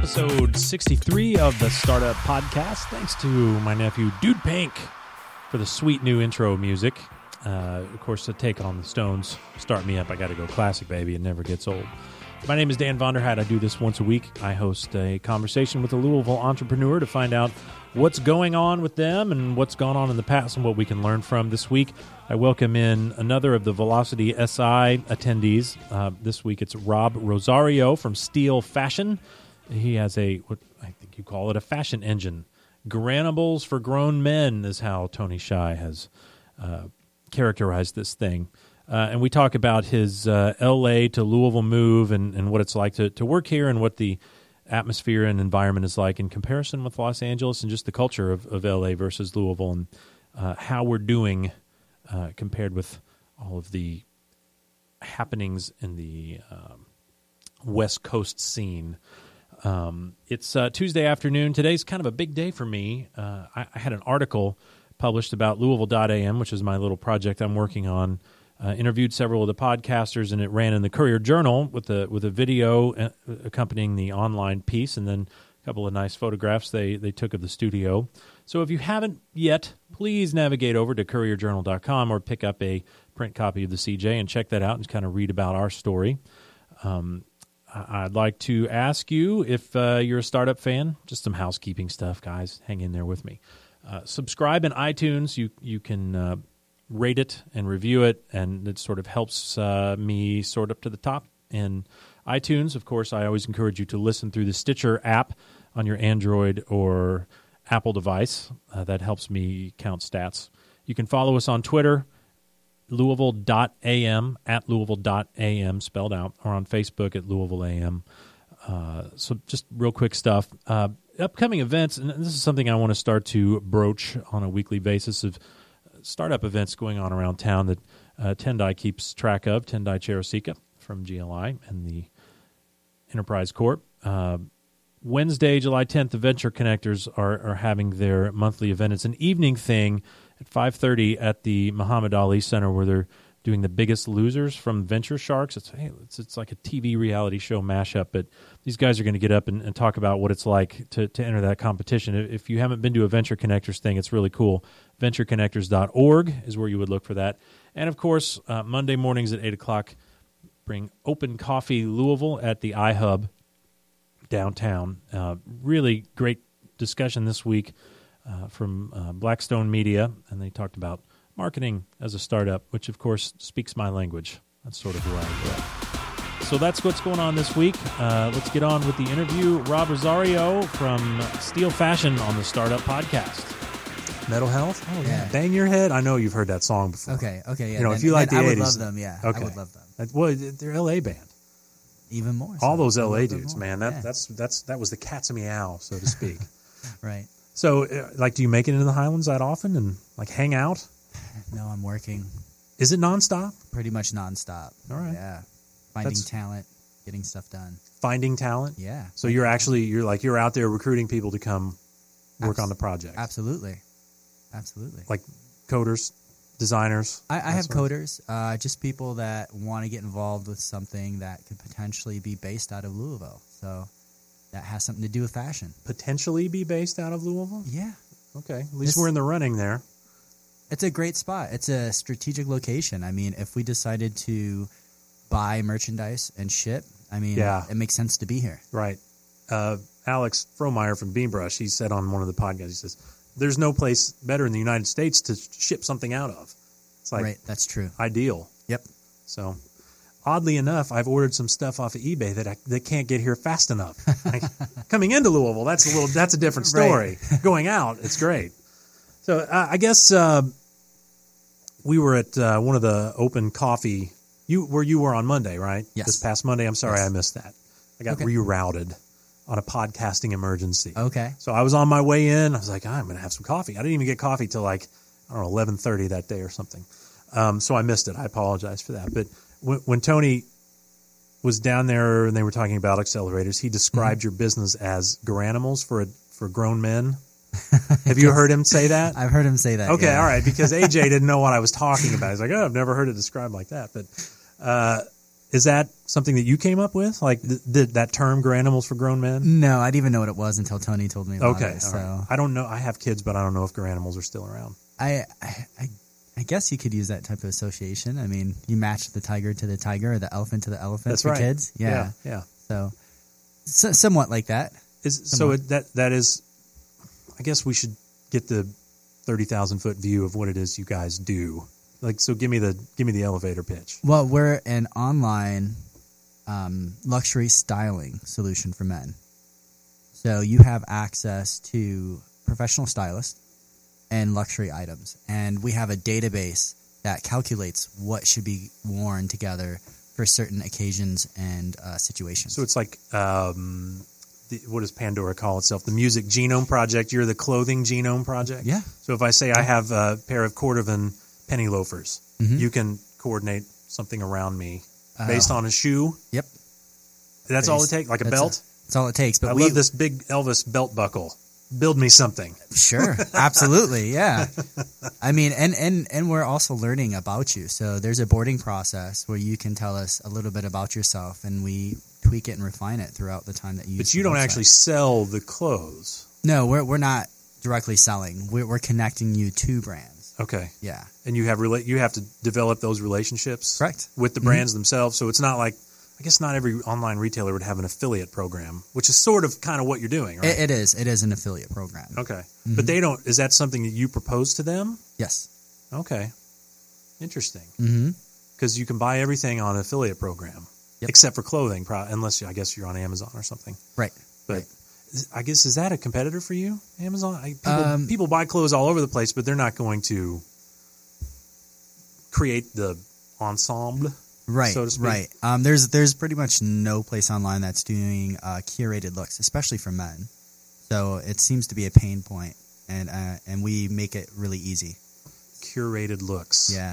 episode 63 of the Startup Podcast. Thanks to my nephew, Dude Pink, for the sweet new intro music. Of course, to take on the Stones, Start Me Up, I Gotta Go Classic, baby. It never gets old. My name is Dan Vonderhat. I do this once a week. I host a conversation with a Louisville entrepreneur to find out what's going on with them and what's gone on in the past and what we can learn from. This week, I welcome in another of the Velocity SI attendees. This week, it's Rob Rosario from Steel Fashion. He has what I think you call it a fashion engine. Granables for grown men is how Tony Shai has characterized this thing. And we talk about his L.A. to Louisville move and what it's like to work here and what the atmosphere and environment is like in comparison with Los Angeles and just the culture of L.A. versus Louisville and how we're doing compared with all of the happenings in the West Coast scene. It's Tuesday afternoon. Today's kind of a big day for me. I had an article published about Louisville.am, which is my little project I'm working on. Interviewed several of the podcasters, and it ran in the Courier-Journal with a video accompanying the online piece, and then a couple of nice photographs they took of the studio. So if you haven't yet, please navigate over to courierjournal.com or pick up a print copy of the CJ and check that out and kind of read about our story. I'd like to ask you if you're a startup fan, just some housekeeping stuff, guys. Hang in there with me. Subscribe in iTunes. You can rate it and review it, and it sort of helps me sort up to the top in iTunes. Of course, I always encourage you to listen through the Stitcher app on your Android or Apple device. That helps me count stats. You can follow us on Twitter, Louisville.am, at Louisville.am, spelled out, or on Facebook at Louisville.am. So just real quick stuff. Upcoming events, and this is something I want to start to broach on a weekly basis of startup events going on around town that Tendai keeps track of, Tendai Charosika from GLI and the Enterprise Corp. Wednesday, July 10th, the Venture Connectors are having their monthly event. It's an evening thing at 5:30 at the Muhammad Ali Center where they're doing the Biggest Losers from Venture Sharks. It's like a TV reality show mashup, but these guys are going to get up and talk about what it's like to enter that competition. If you haven't been to a Venture Connectors thing, it's really cool. VentureConnectors.org is where you would look for that. And, of course, Monday mornings at 8 o'clock, bring Open Coffee Louisville at the iHub downtown. Really great discussion this week from Blackstone Media, and they talked about marketing as a startup, which, of course, speaks my language. That's sort of who I am. So that's what's going on this week. Let's get on with the interview. Rob Rosario from Steel Fashion on the Startup Podcast. Metal Health? Oh, yeah. Bang Your Head? I know you've heard that song before. Okay, yeah. You know, if you like the 80s. I would love them, yeah. Okay. I would love them. Well, they're L.A. band. Even more so. All those L.A. dudes, man. That was the cat's meow, so to speak. Right. So, do you make it into the Highlands that often and, hang out? No, I'm working. Is it nonstop? Pretty much nonstop. All right. Yeah. Finding talent, getting stuff done. Finding talent? Yeah. So you're out there recruiting people to come work on the project. Absolutely. Like coders, designers? I have coders, just people that want to get involved with something that could potentially be based out of Louisville. So that has something to do with fashion. Potentially be based out of Louisville? Yeah. Okay. At least we're in the running there. It's a great spot. It's a strategic location. I mean, if we decided to buy merchandise and ship, it makes sense to be here. Right. Alex Frohmeyer from Beambrush, he said on one of the podcasts, he says, there's no place better in the United States to ship something out of. It's like, right, that's true. Ideal. Yep. So, oddly enough, I've ordered some stuff off of eBay that can't get here fast enough. Coming into Louisville, that's a different story. Right. Going out, it's great. So, I guess we were at one of the Open Coffee. You were on Monday, right? Yes. This past Monday. I'm sorry I missed that. I got rerouted on a podcasting emergency. Okay. So I was on my way in. I was like, I'm going to have some coffee. I didn't even get coffee till 11:30 that day or something. So I missed it. I apologize for that. But when Tony was down there and they were talking about accelerators, he described your business as Garanimals for grown men. Have you heard him say that? I've heard him say that. Okay, yeah. all right, because AJ didn't know what I was talking about. He's like, I've never heard it described like that. But Is that something that you came up with? Like that term, Garanimals for Grown Men? No, I didn't even know what it was until Tony told me about it. So right. I don't know. I have kids, but I don't know if Garanimals are still around. I guess you could use that type of association. I mean, you match the tiger to the tiger or the elephant to the elephant. That's for right. Kids. Yeah. So somewhat like that. That is. I guess we should get the 30,000 foot view of what it is you guys do. Like, so give me the elevator pitch. Well, we're an online luxury styling solution for men. So you have access to professional stylists and luxury items. And we have a database that calculates what should be worn together for certain occasions and situations. So it's like, what does Pandora call itself? The Music Genome Project. You're the Clothing Genome Project? Yeah. So if I say I have a pair of Cordovan penny loafers, you can coordinate something around me based on a shoe? Yep. That's all it takes? Like a belt? That's all it takes. But I love this big Elvis belt buckle. Build me something. Sure. Absolutely. Yeah. I mean, and we're also learning about you. So there's a boarding process where you can tell us a little bit about yourself, and we tweak it and refine it throughout the time that you use But you don't actually sell the clothes. No, we're not directly selling. We're connecting you to brands. Okay. Yeah. And you have to develop those relationships correct with the brands themselves. So it's not like, I guess not every online retailer would have an affiliate program, which is sort of kind of what you're doing, right? It is. It is an affiliate program. Okay. But they don't, is that something that you propose to them? Yes. Okay. Interesting. Because you can buy everything on an affiliate program, except for clothing, unless I guess you're on Amazon or something. Right. But I guess, is that a competitor for you, Amazon? People buy clothes all over the place, but they're not going to create the ensemble, right, so to speak. Right. There's pretty much no place online that's doing curated looks, especially for men. So it seems to be a pain point, and we make it really easy. Curated looks. Yeah.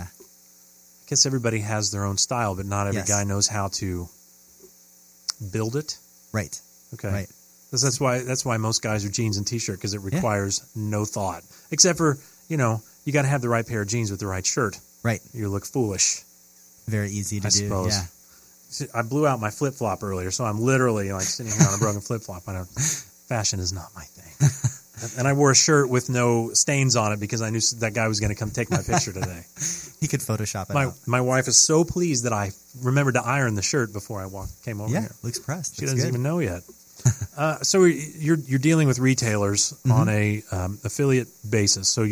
I guess everybody has their own style, but not every guy knows how to build it. Right. Okay. Right. That's why most guys are jeans and t-shirt, because it requires no thought, except for, you got to have the right pair of jeans with the right shirt. Right. You look foolish. Very easy to I do. Suppose. Yeah. I blew out my flip-flop earlier, so I'm literally like sitting here on a broken flip-flop. Fashion is not my thing. And I wore a shirt with no stains on it because I knew that guy was going to come take my picture today. He could Photoshop it out. My wife is so pleased that I remembered to iron the shirt before I came over here. Yeah, looks pressed. She doesn't even know yet. So you're dealing with retailers on a affiliate basis. So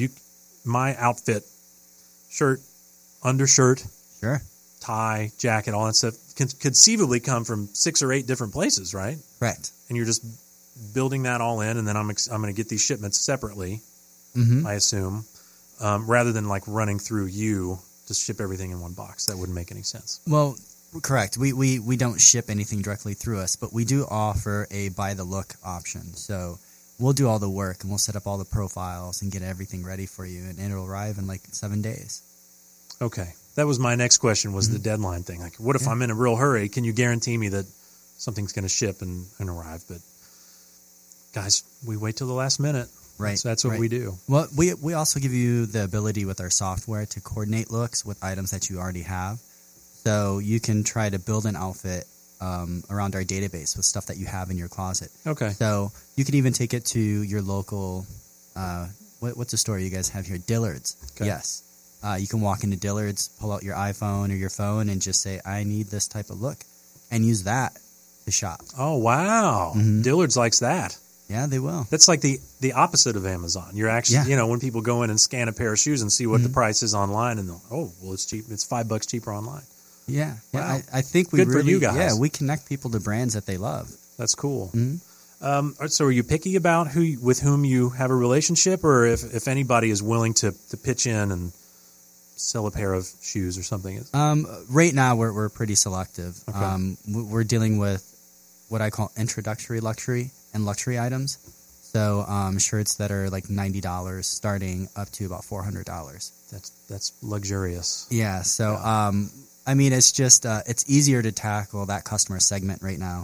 my outfit, shirt, undershirt, sure, tie, jacket, all that stuff can conceivably come from 6 or 8 different places, right? Correct. And you're just building that all in, and then I'm going to get these shipments separately, I assume, rather than like running through you to ship everything in one box. That wouldn't make any sense. Well, correct. We don't ship anything directly through us, but we do offer a buy the look option. So we'll do all the work, and we'll set up all the profiles and get everything ready for you, and it'll arrive in like 7 days. Okay. That was my next question, was the deadline thing. Like, what if I'm in a real hurry? Can you guarantee me that something's going to ship and arrive? But guys, we wait till the last minute. Right. So that's what we do. Well, we also give you the ability with our software to coordinate looks with items that you already have. So you can try to build an outfit around our database with stuff that you have in your closet. Okay. So you can even take it to your local, what's the store you guys have here? Dillard's. Okay. Yes. You can walk into Dillard's, pull out your iPhone or your phone, and just say, I need this type of look, and use that to shop. Oh, wow. Dillard's likes that. Yeah, they will. That's like the opposite of Amazon. You're actually, when people go in and scan a pair of shoes and see what the price is online, and they'll, it's cheap. It's $5 cheaper online. Yeah. Wow. Yeah, I think we Good really, for you guys. Yeah, we connect people to brands that they love. That's cool. So are you picky about with whom you have a relationship, or if anybody is willing to pitch in and sell a pair of shoes or something? Right now, we're pretty selective. Okay. We're dealing with what I call introductory luxury and luxury items. So shirts that are like $90 starting up to about $400. That's luxurious. Yeah. So I mean, it's just it's easier to tackle that customer segment right now,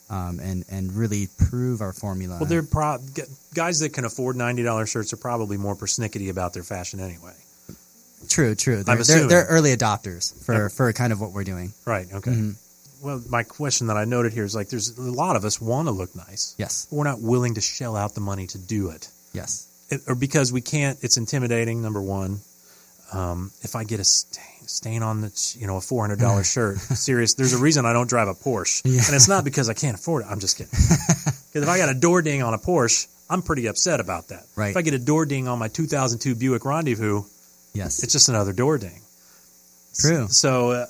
and really prove our formula. Well, they're guys that can afford $90 shirts are probably more persnickety about their fashion anyway. True. I'm assuming. They're early adopters for kind of what we're doing. Right. Okay. Well, my question that I noted here is like, there's a lot of us want to look nice. Yes. But we're not willing to shell out the money to do it. Yes. Or because we can't. It's intimidating. Number one. If I get a stain on the, a $400 shirt, serious. There's a reason I don't drive a Porsche, and it's not because I can't afford it. I'm just kidding. Because if I got a door ding on a Porsche, I'm pretty upset about that. Right. If I get a door ding on my 2002 Buick Rendezvous, yes, it's just another door ding. True. So,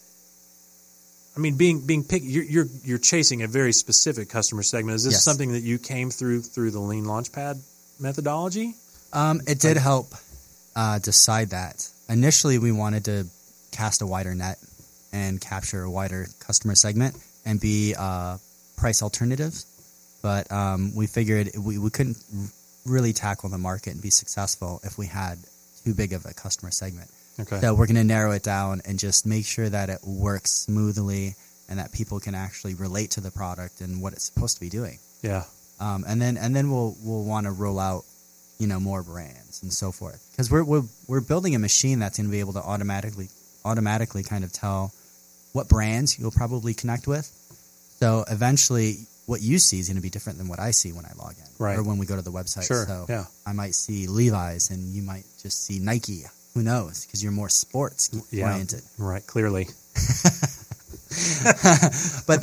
I mean, being picky, you're chasing a very specific customer segment. Is this something that you came through the Lean Launchpad methodology? It did help decide that. Initially, we wanted to cast a wider net and capture a wider customer segment and be price alternatives. But we figured we couldn't really tackle the market and be successful if we had too big of a customer segment. Okay. So we're going to narrow it down and just make sure that it works smoothly and that people can actually relate to the product and what it's supposed to be doing. Yeah. And then we'll want to roll out, more brands and so forth, because we're building a machine that's going to be able to automatically kind of tell what brands you'll probably connect with. So eventually, what you see is going to be different than what I see when I log in, right, or when we go to the website. Sure. So yeah. I might see Levi's, and you might just see Nike. Who knows? Because you're more sports oriented, right? Clearly. But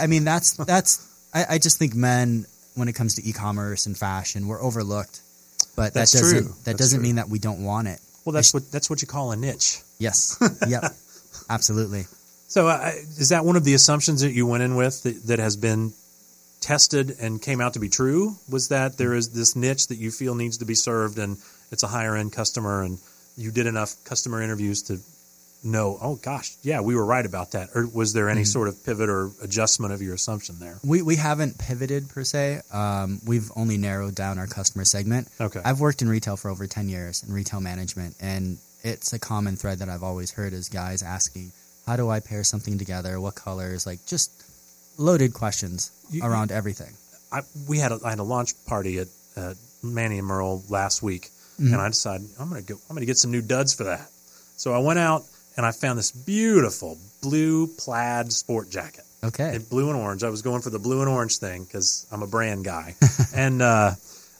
I just think men, when it comes to e-commerce and fashion, we're overlooked. But that doesn't mean that we don't want it. Well, that's what you call a niche. Yes. Yep. Absolutely. So is that one of the assumptions that you went in with that has been tested and came out to be true? Was that there is this niche that you feel needs to be served, and it's a higher end customer, and you did enough customer interviews to know, oh gosh, yeah, we were right about that? Or was there any sort of pivot or adjustment of your assumption there? We haven't pivoted per se. We've only narrowed down our customer segment. Okay. I've worked in retail for over 10 years in retail management, and it's a common thread that I've always heard is guys asking, how do I pair something together? What colors? Like, just loaded questions around everything. I had a launch party at Manny and Merle last week, and I decided I'm going to get some new duds for that. So I went out and I found this beautiful blue plaid sport jacket. Okay. In blue and orange. I was going for the blue and orange thing because I'm a brand guy, and I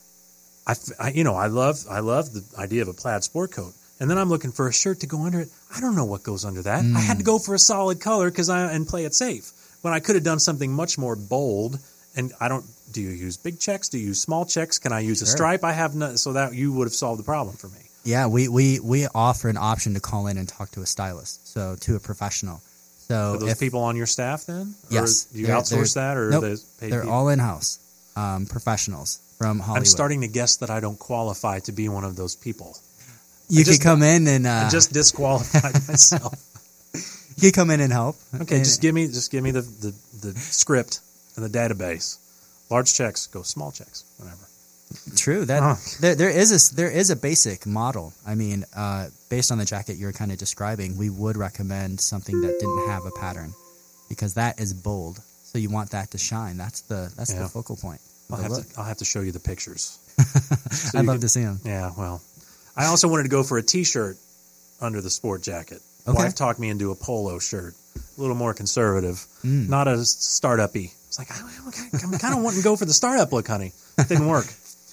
love the idea of a plaid sport coat. And then I'm looking for a shirt to go under it. I don't know what goes under that. I had to go for a solid color and play it safe. When I could have done something much more bold. And do you use big checks? Do you use small checks? Can I use a stripe? I have none, so that you would have solved the problem for me. Yeah, we offer an option to call in and talk to a stylist, so to a professional. So are those people on your staff then? Yes. Or do you outsource that? Or nope, they're all in-house professionals from Hollywood. I'm starting to guess that I don't qualify to be one of those people. You could come in and I just disqualified myself. You could come in and help. Okay, just give me the script and the database. Large checks, go small checks, whatever. True. There is a basic model. I mean, based on the jacket you're kind of describing, we would recommend something that didn't have a pattern, because that is bold. So you want that to shine. That's the focal point. I'll have to show you the pictures. I'd love to see them. Yeah. Well, I also wanted to go for a T-shirt under the sport jacket. Okay. Wife talked me into a polo shirt, a little more conservative, not a startup-y. It's like, I'm kind of wanting to go for the startup look, honey. It didn't work.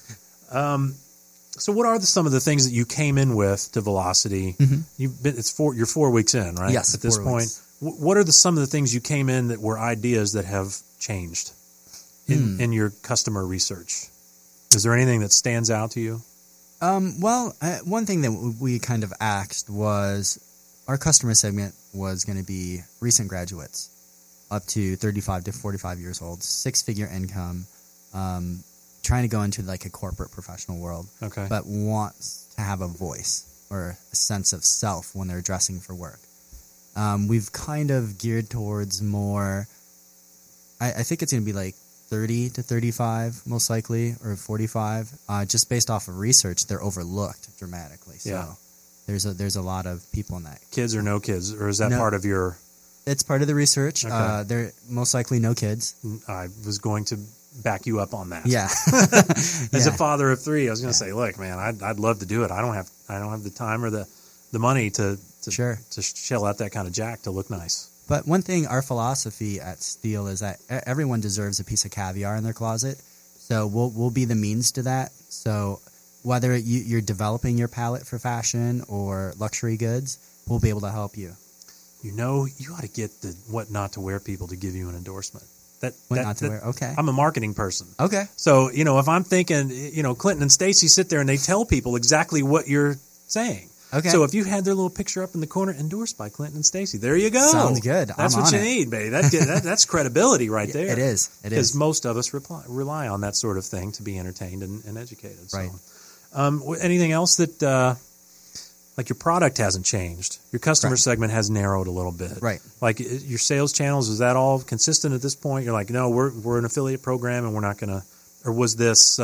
So what are some of the things that you came in with to Velocity? You're 4 weeks in, right? Yes. At this point, what are some of the things you came in that were ideas that have changed in your customer research? Is there anything that stands out to you? One thing that we kind of asked was our customer segment was going to be recent graduates up to 35 to 45 years old, 6-figure income, trying to go into like a corporate professional world, but wants to have a voice or a sense of self when they're dressing for work. We've kind of geared towards more, I think it's going to be like 30 to 35 most likely, or 45. Just based off of research, they're overlooked dramatically. So there's a lot of people in that. Kids or no kids, or is that part of your... It's part of the research. Okay. They're most likely no kids. I was going to back you up on that. Yeah. As a father of 3, I was going to say, look, man, I'd love to do it. I don't have the time or the the money to Sure. to shell out that kind of jack to look nice. But one thing, our philosophy at Steel is that everyone deserves a piece of caviar in their closet. So we'll be the means to that. So whether you're developing your palette for fashion or luxury goods, we'll be able to help you. You know, you ought to get the what not to wear people to give you an endorsement. What not to wear? Okay. I'm a marketing person. Okay. So, if I'm thinking, Clinton and Stacy sit there and they tell people exactly what you're saying. Okay. So if you had their little picture up in the corner, endorsed by Clinton and Stacy, there you go. Sounds good. That's what you need, baby. That's credibility right there. It is. Because most of us rely on that sort of thing to be entertained and educated. Right. So, anything else that, like your product hasn't changed, your customer segment has narrowed a little bit. Right. Like your sales channels, is that all consistent at this point? You're like, no, we're an affiliate program and we're not going to, or was this,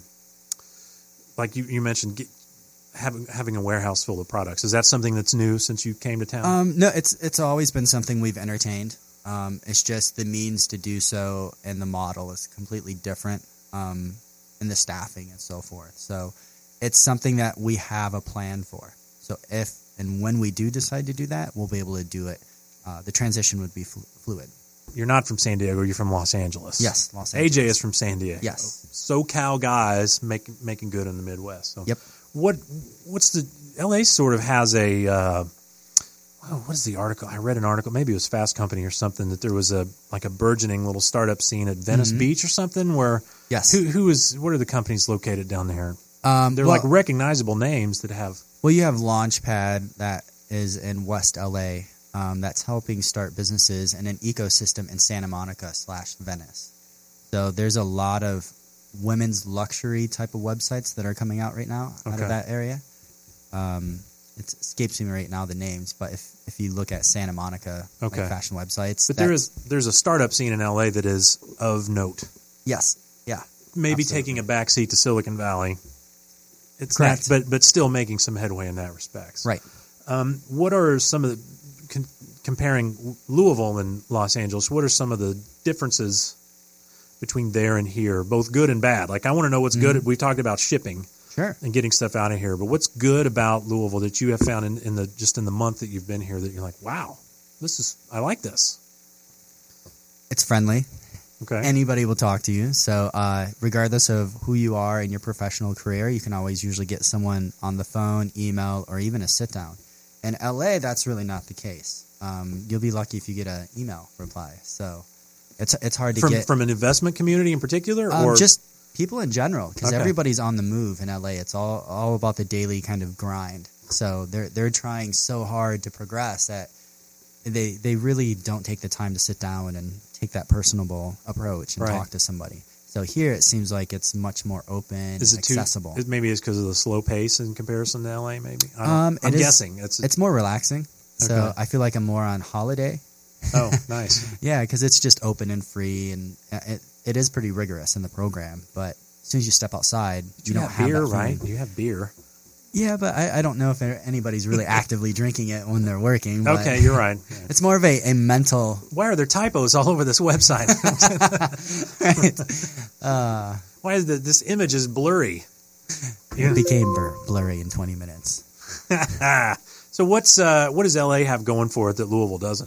like you mentioned, having a warehouse full of products. Is that something that's new since you came to town? No, it's always been something we've entertained. It's just the means to do so and the model is completely different in the staffing and so forth. So it's something that we have a plan for. So if and when we do decide to do that, we'll be able to do it. The transition would be fluid. You're not from San Diego. You're from Los Angeles. Yes, Los Angeles. AJ is from San Diego. Yes. SoCal guys making good in the Midwest. So yep. What's the LA sort of has a what is the article? I read an article, maybe it was Fast Company or something, that there was a burgeoning little startup scene at Venice Beach or something where yes. What are the companies located down there? They're like recognizable names that have. Well, you have Launchpad that is in West LA that's helping start businesses in an ecosystem in Santa Monica / Venice. So there's a lot of women's luxury type of websites that are coming out right now out of that area. It escapes me right now the names, but if you look at Santa Monica like fashion websites, but there's a startup scene in LA that is of note. Yes, yeah, maybe absolutely. taking a backseat to Silicon Valley. It's correct, but still making some headway in that respect. Right. What are some of the comparing Louisville and Los Angeles? What are some of the differences between there and here, both good and bad? Like, I want to know what's good. We talked about shipping, sure, and getting stuff out of here. But what's good about Louisville that you have found in the month that you've been here that you're like, wow, I like this. It's friendly. Okay. Anybody will talk to you. So regardless of who you are in your professional career, you can always usually get someone on the phone, email, or even a sit down. In LA, that's really not the case. You'll be lucky if you get an email reply. So it's hard to get from an investment community in particular, or just people in general, because everybody's on the move in LA. It's all about the daily kind of grind. So they're trying so hard to progress that they really don't take the time to sit down and take that personable approach and talk to somebody. So here it seems like it's much more open and accessible. Maybe it's because of the slow pace in comparison to LA, maybe? I'm guessing. It's more relaxing. So I feel like I'm more on holiday. Oh, nice. Yeah, because it's just open and free, and it is pretty rigorous in the program. But as soon as you step outside, you don't have beer, that right? You have beer. Yeah, but I don't know if anybody's really actively drinking it when they're working. But okay, you're right. Yeah. It's more of a mental... Why are there typos all over this website? Right. Why is this image is blurry? It became blurry in 20 minutes. So what does LA have going for it that Louisville doesn't?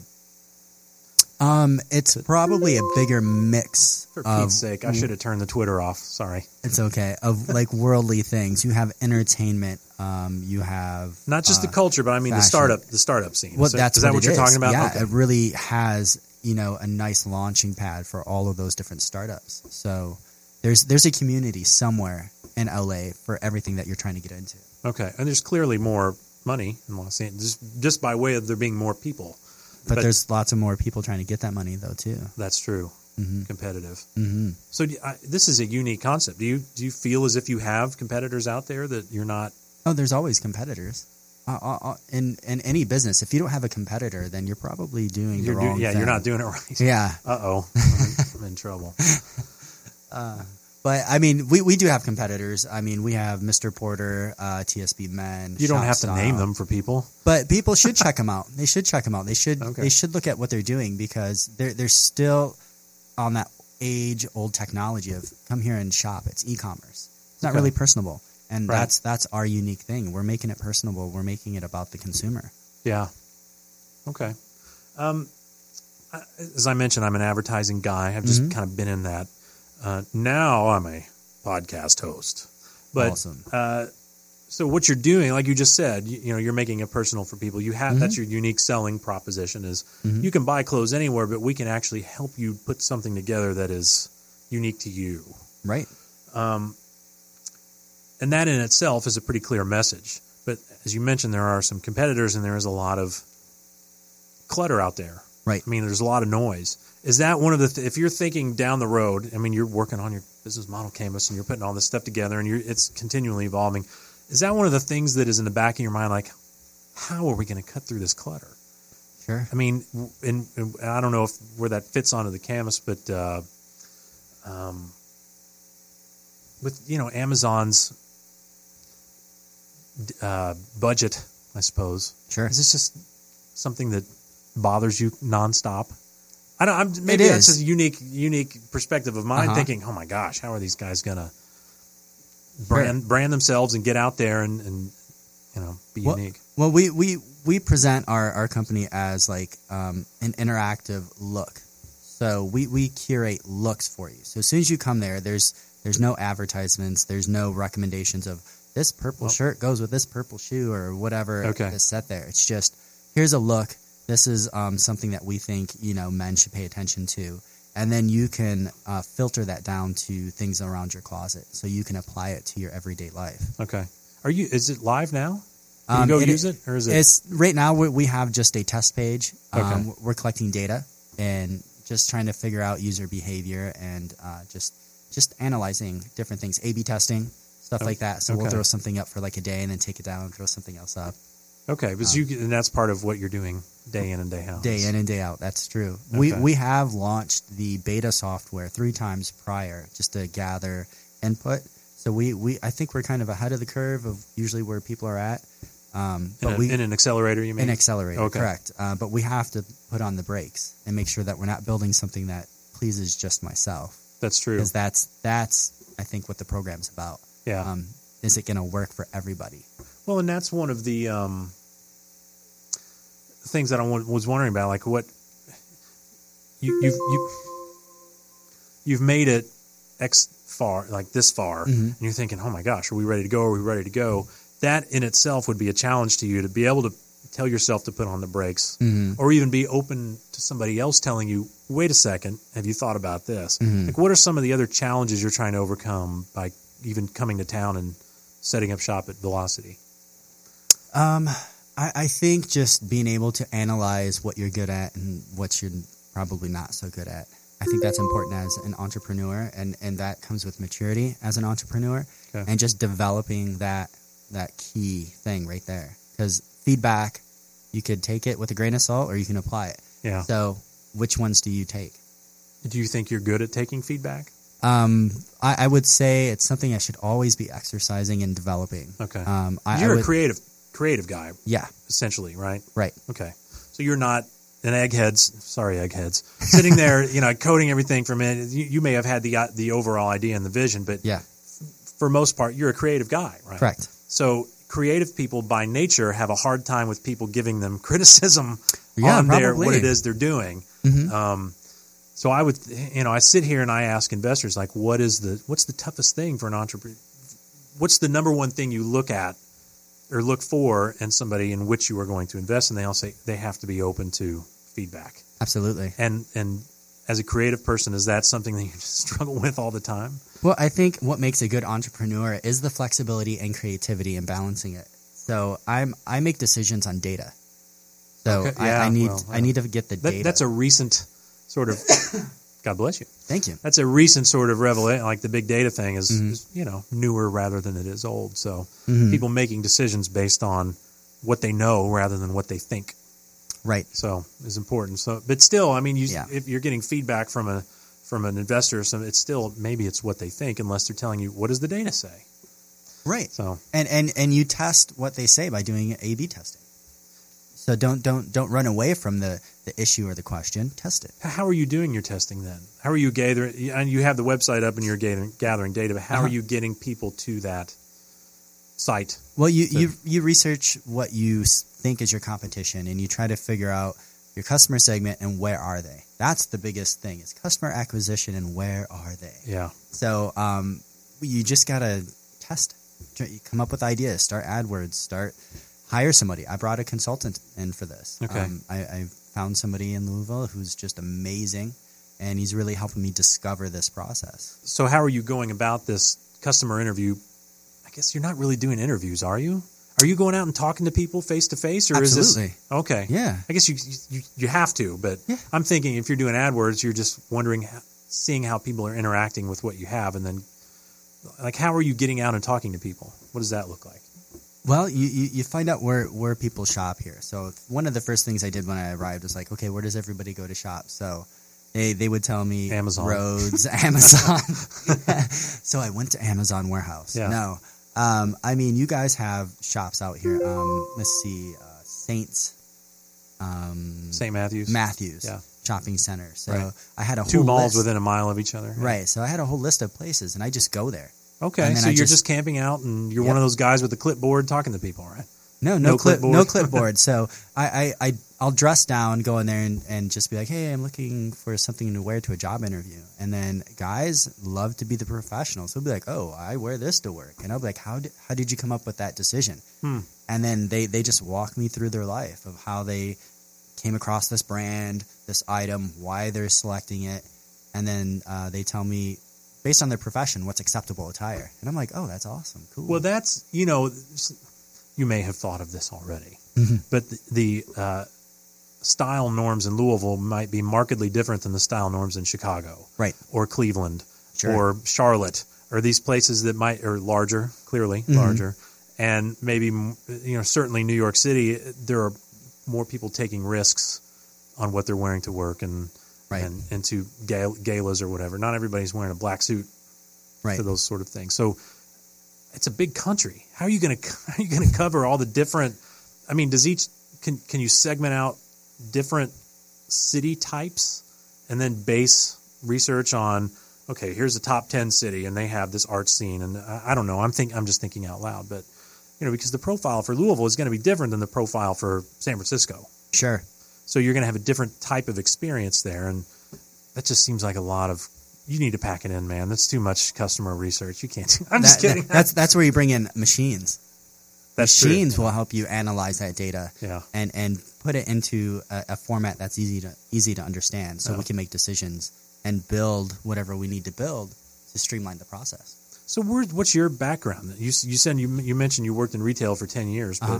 It's probably a bigger mix. For Pete's sake, I should have turned the Twitter off. Sorry. It's okay. Of like worldly things. You have entertainment. You have not just the culture, but I mean fashion. the startup scene. Well, is that what you're talking about? Yeah, okay. It really has a nice launching pad for all of those different startups. So there's a community somewhere in LA for everything that you're trying to get into. Okay, and there's clearly more money in Los Angeles just by way of there being more people. But there's lots of more people trying to get that money, though, too. That's true. Mm-hmm. Competitive. Mm-hmm. So this is a unique concept. Do you feel as if you have competitors out there that you're not? Oh, there's always competitors. In any business, if you don't have a competitor, then you're probably doing the wrong thing. You're not doing it right. Yeah. Uh-oh. I'm in trouble. But, I mean, we do have competitors. I mean, we have Mr. Porter, TSB Men. You don't have to Shopstyle. name them for people. But people should check them out. They should check them out. They should look at what they're doing because they're still on that age-old technology of come here and shop. It's e-commerce. It's not really personable. And Right. that's our unique thing. We're making it personable. We're making it about the consumer. Yeah. Okay. As I mentioned, I'm an advertising guy. I've just kind of been in that. Now I'm a podcast host. But Awesome. so what you're doing, like you just said, you're making it personal for people. You have that's your unique selling proposition is you can buy clothes anywhere, but we can actually help you put something together that is unique to you. Right. And that in itself is a pretty clear message. But as you mentioned, there are some competitors and there is a lot of clutter out there. Right. I mean, there's a lot of noise. Is that one of the if you're thinking down the road, I mean, you're working on your business model canvas and you're putting all this stuff together and it's continually evolving. Is that one of the things that is in the back of your mind, like, how are we going to cut through this clutter? Sure. I mean, and I don't know where that fits onto the canvas, but with Amazon's budget, I suppose. Sure. Is this just something that bothers you nonstop? Maybe It that's is. a unique perspective of mine. Thinking, oh my gosh, how are these guys gonna brand themselves and get out there and be unique? Well, we present our company as like an interactive look. So we curate looks for you. So as soon as you come there, there's no advertisements. There's no recommendations of this purple shirt goes with this purple shoe or whatever is set there. It's just, here's a look. This is something that we think, men should pay attention to. And then you can filter that down to things around your closet. So you can apply it to your everyday life. Okay. Is it live now? Can you use it? Or is it? It's right now we have just a test page. Okay. We're collecting data and just trying to figure out user behavior and just analyzing different things, A/B testing, stuff like that. So we'll throw something up for like a day and then take it down and throw something else up. Okay, and that's part of what you're doing day in and day out. Day in and day out, that's true. Okay. We have launched the beta software 3 times prior just to gather input. So I think we're kind of ahead of the curve of usually where people are at. In an accelerator, you mean? An accelerator, okay. Correct. But we have to put on the brakes and make sure that we're not building something that pleases just myself. That's true. Because that's I think what the program's about. Yeah. Is it going to work for everybody? Well, and that's one of the things that I was wondering about, like what you've made it this far, and you're thinking, oh my gosh, are we ready to go? Are we ready to go? That in itself would be a challenge to you to be able to tell yourself to put on the brakes, or even be open to somebody else telling you, wait a second, have you thought about this? Like, what are some of the other challenges you're trying to overcome by even coming to town and setting up shop at Velocity? I think just being able to analyze what you're good at and what you're probably not so good at. I think that's important as an entrepreneur, and that comes with maturity as an entrepreneur, and just developing that key thing right there. Because feedback, you could take it with a grain of salt or you can apply it. Yeah. So which ones do you take? Do you think you're good at taking feedback? I would say it's something I should always be exercising and developing. Okay. You're a creative guy. Yeah. Essentially, right? Right. Okay. So you're not an eggheads, sitting there, coding everything from it. You may have had the overall idea and the vision, but for most part, you're a creative guy, right? Correct. So creative people by nature have a hard time with people giving them criticism on what it is they're doing. So I would, I sit here and I ask investors, like, what's the toughest thing for an entrepreneur? What's the number one thing you look at or look for in somebody in which you are going to invest? And they all say they have to be open to feedback. Absolutely. And as a creative person, is that something that you struggle with all the time? Well, I think what makes a good entrepreneur is the flexibility and creativity and balancing it. So I make decisions on data. So I need to get the data. That's a recent sort of God bless you. Thank you. That's a recent sort of revelation. Like the big data thing is newer rather than it is old. So people making decisions based on what they know rather than what they think. Right. So is important. So, but still, I mean, if you're getting feedback from an investor, it's still maybe it's what they think, unless they're telling you what does the data say. Right. So and you test what they say by doing A/B testing. So don't run away from the issue or the question. Test it. How are you doing your testing then? How are you gathering? And you have the website up and you're gathering data. But how are you getting people to that site. Well, you research what you think is your competition, and you try to figure out your customer segment and where are they. That's the biggest thing, is customer acquisition and where are they. Yeah. So you just got to test. You come up with ideas, start AdWords, hire somebody. I brought a consultant in for this. Okay. I found somebody in Louisville who's just amazing, and he's really helping me discover this process. So how are you going about this customer interview? I guess you're not really doing interviews, are you? Are you going out and talking to people face to face, or Absolutely. is this okay? Yeah. I guess you have to, but Yeah. I'm thinking if you're doing AdWords, you're just wondering, seeing how people are interacting with what you have, and then like how are you getting out and talking to people? What does that look like? Well, you find out where people shop here. So one of the first things I did when I arrived was like, okay, where does everybody go to shop? So they would tell me Amazon. Rhodes, Amazon. So I went to Amazon warehouse. Yeah. No. I mean, you guys have shops out here. Let's see, Saints. St. Matthews. Matthews. Yeah. Shopping center. So Right. I had a whole Two malls list. within a mile of each other. Right. So I had a whole list of places, and I just go there. Okay, And then so I you're just- just camping out, and you're Yep. one of those guys with the clipboard talking to people, right? No No clipboard. clipboard. So I'll dress down, go in there and just be like, hey, I'm looking for something to wear to a job interview. And then guys love to be the professionals. They'll be like, oh, I wear this to work. And I'll be like, how did you come up with that decision? And then they just walk me through their life of how they came across this brand, this item, why they're selecting it. And then they tell me, based on their profession, what's acceptable attire. And I'm like, oh, that's awesome. Cool. Well, that's, you may have thought of this already, but the style norms in Louisville might be markedly different than the style norms in Chicago, Right. or Cleveland, Sure. or Charlotte, or these places that are larger, clearly larger, and maybe certainly New York City. There are more people taking risks on what they're wearing to work and Right. and to galas or whatever. Not everybody's wearing a black suit Right. for those sort of things. So it's a big country. How are you going to cover all the different? I mean, can you segment out different city types and then base research on? Okay, here's the top 10 city, and they have this art scene, and I don't know. I'm just thinking out loud, but because the profile for Louisville is going to be different than the profile for San Francisco. Sure. So you're going to have a different type of experience there, and that just seems like a lot of. You need to pack it in, man. That's too much customer research. You can't. I'm just kidding. That's where you bring in machines. That's true. Machines will help you analyze that data Yeah. and put it into a format that's easy to understand, so Yeah. we can make decisions and build whatever we need to build to streamline the process. So what's your background? You said you mentioned you worked in retail for 10 years, but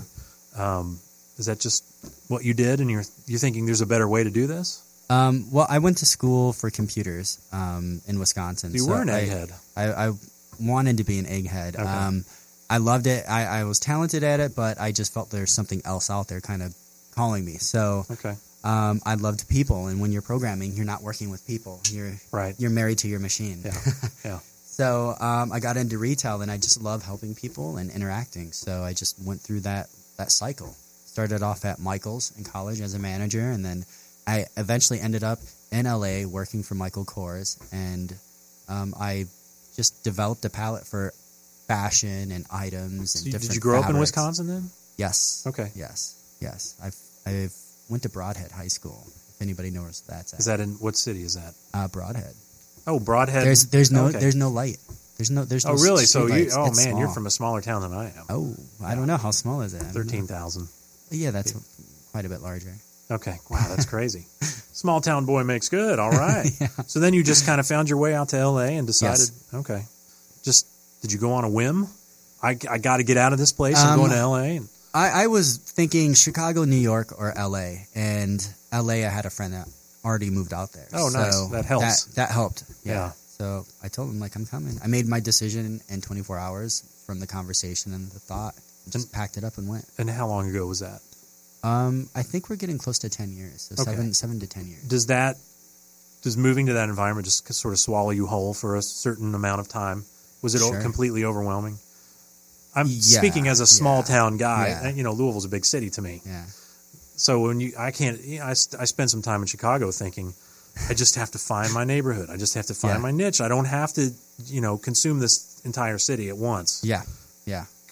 is that just what you did, and you're thinking there's a better way to do this? Well, I went to school for computers in Wisconsin. You were an egghead. I wanted to be an egghead. Okay. I loved it. I was talented at it, but I just felt there's something else out there kind of calling me. So Okay. I loved people, and when you're programming, you're not working with people. Right. You're married to your machine. Yeah. Yeah. So I got into retail, and I just love helping people and interacting. So I just went through that cycle. Started off at Michaels in college as a manager, and then I eventually ended up in LA working for Michael Kors, and I just developed a palette for fashion and items and So different did you grow up in fabrics. Wisconsin then? Yes. Okay. Yes. I went to Broadhead High School. If anybody knows where that's at. Is that in what city is that? Broadhead? Oh, Broadhead. There's no Okay. there's no light. There's no Oh, really? So streetlights. you? Oh, It's man, you're small. from a smaller town than I am. Oh, I don't know. How small is it? I don't know. 13,000. Yeah, that's quite a bit larger. Okay. Wow, that's crazy. Small town boy makes good. All right. So then you just kind of found your way out to L.A. and decided, okay. Did you go on a whim? I got to get out of this place. I'm going to L.A. And, I was thinking Chicago, New York, or L.A. And L.A. I had a friend that already moved out there. Oh, nice. So That helps. That helped. Yeah. So I told him, I'm coming. I made my decision in 24 hours from the conversation and the thought. Just packed it up and went. and how long ago was that? I think we're getting close to 10 years. So Okay. 7 to 10 years. Does moving to that environment just sort of swallow you whole for a certain amount of time? Was it Sure. completely overwhelming? I'm Yeah, speaking as a small town guy. Yeah. Louisville's a big city to me. Yeah. So I spend some time in Chicago thinking, I just have to find my neighborhood. I just have to find Yeah. my niche. I don't have to, consume this entire city at once. Yeah. Yeah.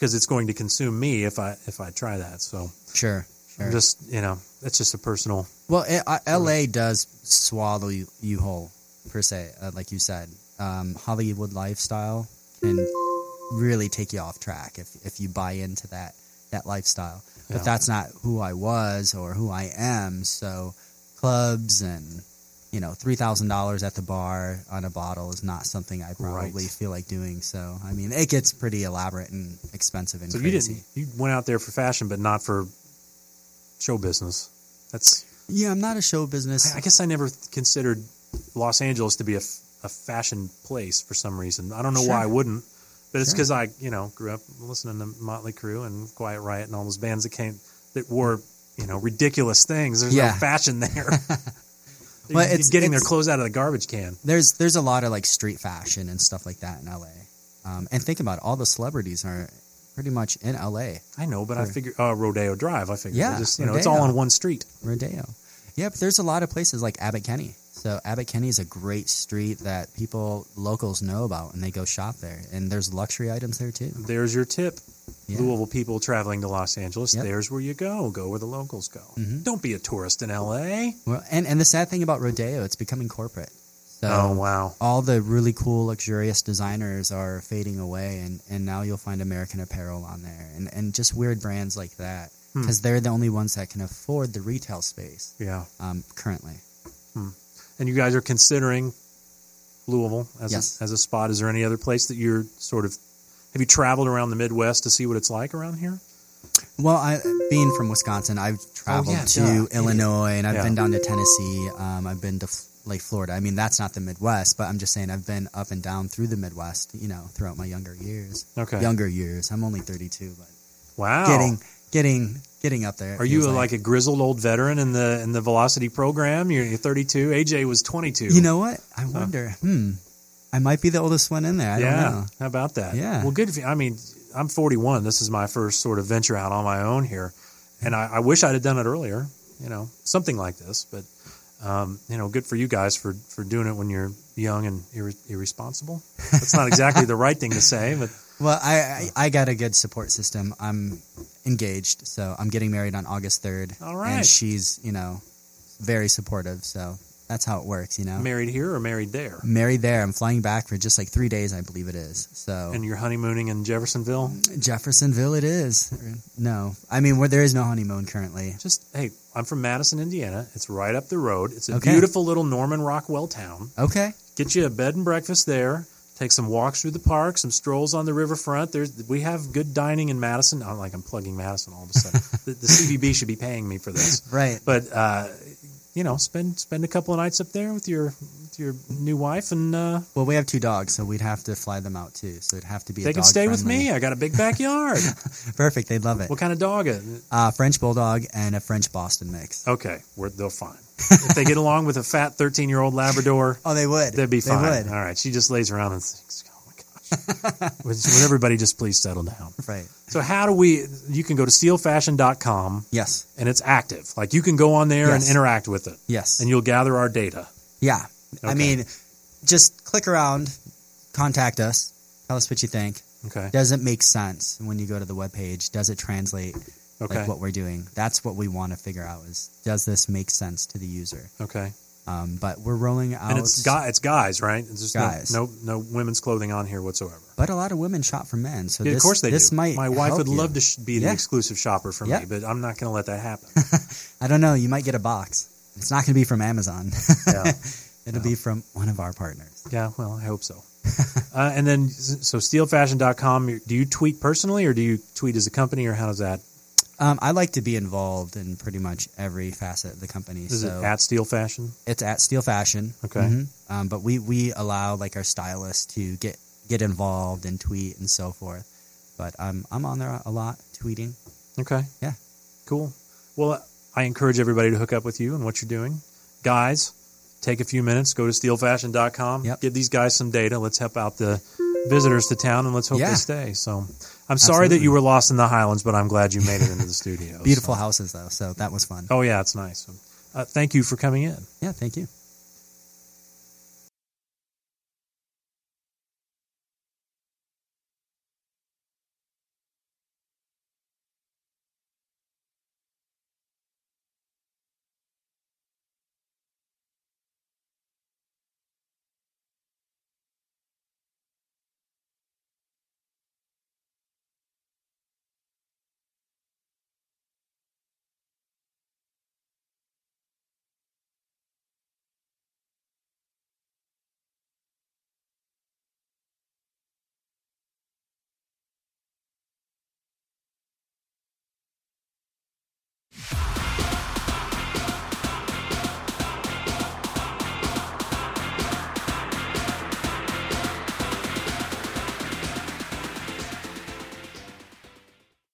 because it's going to consume me if I try that. So Sure. just, it's just a personal. Well, L.A. does swallow you whole, per se, like you said. Hollywood lifestyle can really take you off track if you buy into that lifestyle. Yeah. But that's not who I was or who I am. So clubs and $3,000 at the bar on a bottle is not something I probably feel like doing. So I mean, it gets pretty elaborate and expensive and crazy. You went out there for fashion, but not for show business. I'm not a show business. I guess I never considered Los Angeles to be a fashion place for some reason. I don't know why I wouldn't, but it's because I, grew up listening to Motley Crue and Quiet Riot and all those bands that wore, ridiculous things. There's no fashion there. Well, it's getting their clothes out of the garbage can. There's a lot of like street fashion and stuff like that in LA. And think about it, all the celebrities are pretty much in LA. I know, but I figure Rodeo Drive. I figure it's Rodeo. all on one street. Rodeo. Yeah, but there's a lot of places like Abbot Kinney. So Abbot Kinney is a great street that locals know about, and they go shop there. And there's luxury items there too. There's your tip. Yeah. Louisville people traveling to Los Angeles, Yep. There's where you go. Go where the locals go. Mm-hmm. Don't be a tourist in L.A. Well, and the sad thing about Rodeo, it's becoming corporate. So Oh, wow. all the really cool, luxurious designers are fading away, and now you'll find American Apparel on there, and just weird brands like that, because they're the only ones that can afford the retail space. Yeah. Currently. And you guys are considering Louisville as Yes. a spot. Is there any other place that you're have you traveled around the Midwest to see what it's like around here? Well, being from Wisconsin, I've traveled to Illinois, and I've been down to Tennessee. I've been to Florida. I mean, that's not the Midwest, but I'm just saying I've been up and down through the Midwest, throughout my younger years. Okay. Younger years. I'm only 32, but Wow. getting up there. Are you like a grizzled old veteran in the Velocity program? You're 32. AJ was 22. You know what? I wonder. I might be the oldest one in there. I don't know. How about that? Yeah. Well, good. I mean, I'm 41. This is my first sort of venture out on my own here, and I wish I'd have done it earlier. Something like this, but good for you guys for doing it when you're young and irresponsible. That's not exactly the right thing to say, but Well, I got a good support system. I'm engaged, so I'm getting married on August 3rd. All right. And she's, very supportive, so that's how it works, married here or married there? Married there. I'm flying back for just like 3 days, I believe it is. So And you're honeymooning in Jeffersonville? Jeffersonville it is. No. I mean, there is no honeymoon currently. Hey, I'm from Madison, Indiana. It's right up the road. It's a Okay. beautiful little Norman Rockwell town. Okay. Get you a bed and breakfast there. Take some walks through the park, some strolls on the riverfront. We have good dining in Madison. Not like I'm plugging Madison all of a sudden. the CVB should be paying me for this. Right. But spend a couple of nights up there with your new wife, and Well, we have 2 dogs, so we'd have to fly them out too. So it'd have to be they can stay with me. I got a big backyard. Perfect. They'd love it. What kind of dog? French Bulldog and a French Boston mix. Okay, they'll fine. If they get along with a fat 13-year-old Labrador, Oh, they would. they'd be fine. They would. All right, she just lays around and thinks, "Oh my gosh, would everybody just please settle down?" Right. So you can go to steelfashion.com, Yes. and it's active. Like you can go on there and Yes. interact with it, Yes. and you'll gather our data. Yeah. I Okay. mean, just click around, contact us, tell us what you think. Okay. Does it make sense when you go to the webpage? Does it translate Okay. like what we're doing? That's what we want to figure out is, does this make sense to the user? Okay. But we're rolling out... And it's guys, right? It's just Guys. No women's clothing on here whatsoever. But a lot of women shop for men, so Yeah, this, of course they this do. might My wife help would you. love to be the Yeah. exclusive shopper for Yeah. me, but I'm not going to let that happen. I don't know. You might get a box. It's not going to be from Amazon. Yeah. It'll be from one of our partners. Yeah, well, I hope so. And then, so steelfashion.com, do you tweet personally or do you tweet as a company, or how does that? I like to be involved in pretty much every facet of the company. Is so it at Steel Fashion? It's at Steel Fashion. Okay. Mhm. But we allow like our stylists to get involved and tweet and so forth. But I'm on there a lot, tweeting. Okay. Yeah. Cool. Well, I encourage everybody to hook up with you and what you're doing. Guys, take a few minutes, go to steelfashion.com, Yep. give these guys some data. Let's help out the visitors to town, and let's hope Yeah. they stay. So I'm sorry that Absolutely. you were lost in the Highlands, but I'm glad you made it into the studio. Beautiful So. houses though, so that was fun. Oh, yeah, it's nice. Thank you for coming in. Yeah, thank you.